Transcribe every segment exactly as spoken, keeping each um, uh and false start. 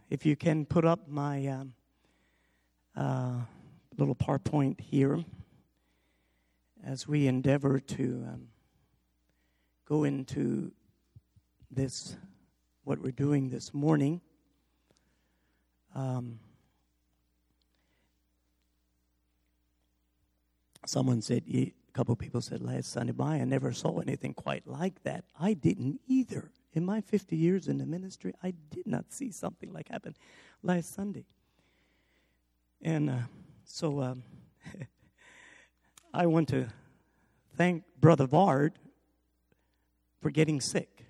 if you can put up my um, uh, little PowerPoint here as we endeavor to um, go into this, what we're doing this morning. Um, someone said, a couple of people said last Sunday, "Bye, I never saw anything quite like that." I didn't either. In my fifty years in the ministry, I did not see something like happened last Sunday. And uh, so um, I want to thank Brother Vard for getting sick.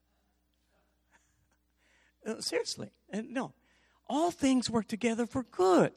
Uh, seriously, and no, all things work together for good.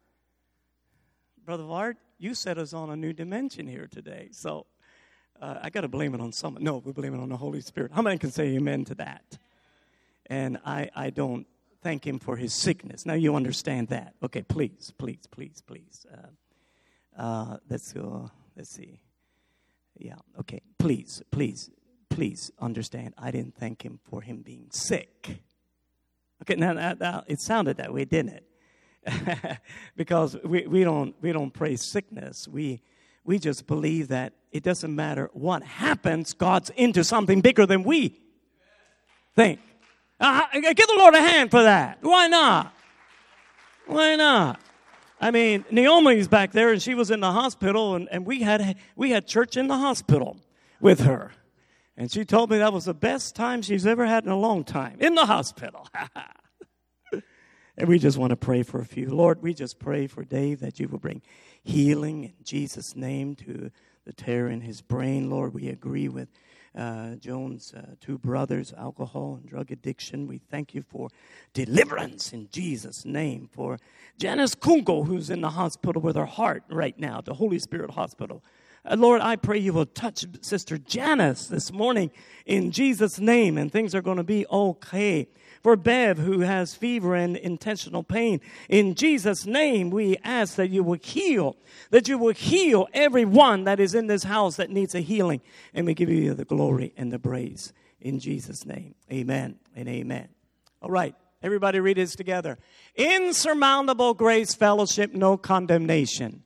Brother Vard, you set us on a new dimension here today. So uh, I got to blame it on someone. No, we blame it on the Holy Spirit. How many can say amen to that? And I, I don't thank him for his sickness. Now you understand that. Okay, please, please, please, please. Uh, uh, let's go. Let's see. Yeah, okay. Please, please, please understand. I didn't thank him for him being sick. Okay, now, now, now it sounded that way, didn't it? Because we, we don't we don't praise sickness. We we just believe that it doesn't matter what happens, God's into something bigger than we think. Uh, give the Lord a hand for that. Why not? Why not? I mean, Naomi's back there, and she was in the hospital, and, and we had we had church in the hospital with her. And she told me that was the best time she's ever had in a long time, in the hospital. And we just want to pray for a few. Lord, we just pray for Dave that you will bring healing in Jesus' name to the tear in his brain. Lord, we agree with uh, Joan's uh, two brothers, alcohol and drug addiction. We thank you for deliverance in Jesus' name. For Janice Kungo, who's in the hospital with her heart right now, the Holy Spirit Hospital. Uh, Lord, I pray you will touch Sister Janice this morning in Jesus' name, and things are going to be okay. For Bev, who has fever and intentional pain, in Jesus' name, we ask that you will heal, that you will heal everyone that is in this house that needs a healing. And we give you the glory and the praise in Jesus' name. Amen and amen. All right, everybody read this together. Insurmountable Grace Fellowship, no condemnation.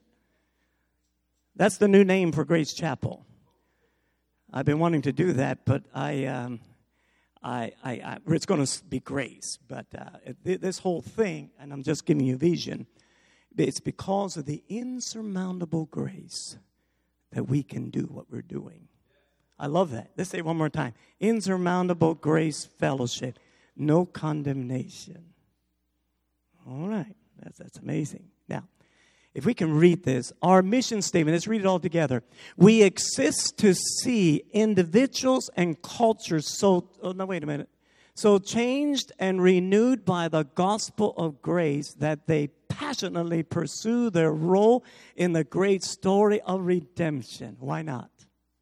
That's the new name for Grace Chapel. I've been wanting to do that, but I... Um, I, I, I, it's going to be grace, but uh, this whole thing, and I'm just giving you a vision, it's because of the insurmountable grace that we can do what we're doing. I love that. Let's say it one more time. Insurmountable Grace Fellowship, no condemnation. All right, that's, that's amazing. Now, if we can read this, our mission statement, let's read it all together. We exist to see individuals and cultures so, oh, no, wait a minute. So changed and renewed by the gospel of grace that they passionately pursue their role in the great story of redemption. Why not?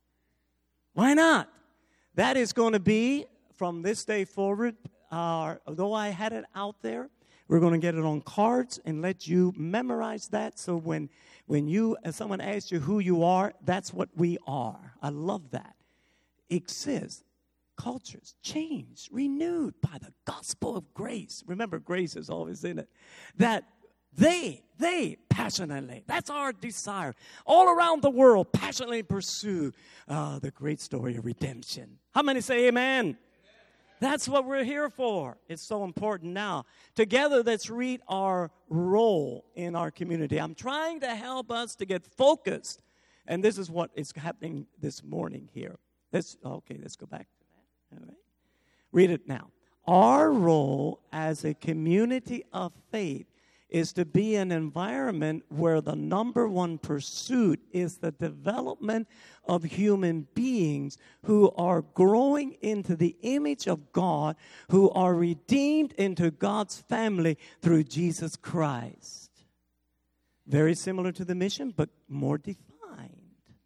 Why not? That is going to be, from this day forward, uh, though I had it out there, we're going to get it on cards and let you memorize that. So when when you, as someone asks you who you are, that's what we are. I love that. Exists, cultures, changed, renewed by the gospel of grace. Remember, grace is always in it. That they, they passionately, that's our desire, all around the world, passionately pursue uh, the great story of redemption. How many say amen? That's what we're here for. It's so important now. Together, let's read our role in our community. I'm trying to help us to get focused. And this is what is happening this morning here. Let's, okay, let's go back to that. All right. Read it now. Our role as a community of faith is to be an environment where the number one pursuit is the development of human beings who are growing into the image of God, who are redeemed into God's family through Jesus Christ. Very similar to the mission, but more defined.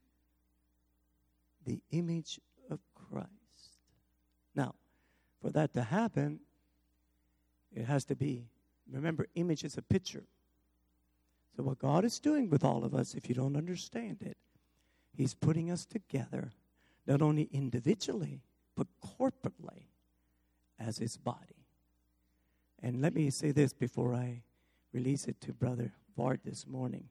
The image of Christ. Now, for that to happen, it has to be, remember, image is a picture. So what God is doing with all of us, if you don't understand it, He's putting us together, not only individually, but corporately as His body. And let me say this before I release it to Brother Vard this morning.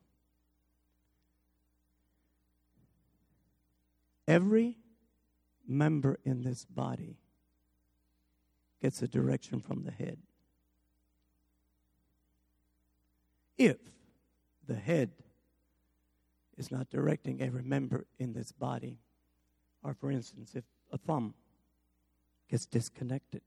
Every member in this body gets a direction from the head. If the head is not directing every member in this body, or for instance, if a thumb gets disconnected,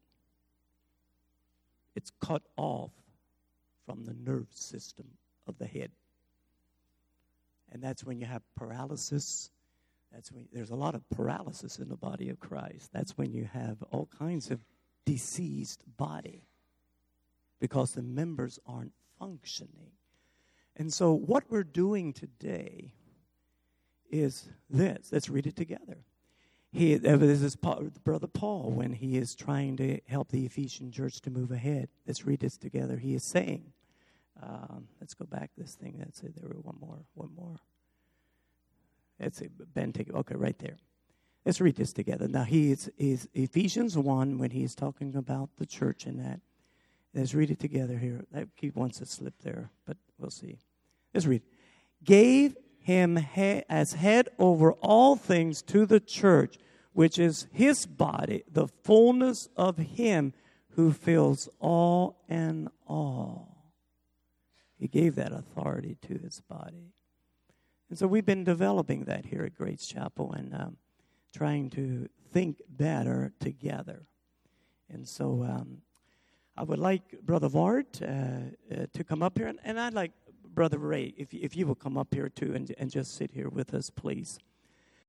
it's cut off from the nerve system of the head. And that's when you have paralysis. That's when there's a lot of paralysis in the body of Christ. That's when you have all kinds of diseased body because the members aren't functioning. And so what we're doing today is this. Let's read it together. He, this is Paul, Brother Paul when he is trying to help the Ephesian church to move ahead. Let's read this together. He is saying, um, let's go back this thing. Let's say there were one more, one more. Let's see, Ben, take it. Okay, right there. Let's read this together. Now, he is, is Ephesians one when he is talking about the church and that. Let's read it together here. That keep wants to slip there, but we'll see. Let's read. Gave him he- as head over all things to the church, which is his body, the fullness of him who fills all in all. He gave that authority to his body. And so we've been developing that here at Grace Chapel and um, trying to think better together. And so um, I would like Brother Vard uh, uh, to come up here, and, and I'd like Brother Ray, if, if you will come up here too and, and just sit here with us, please.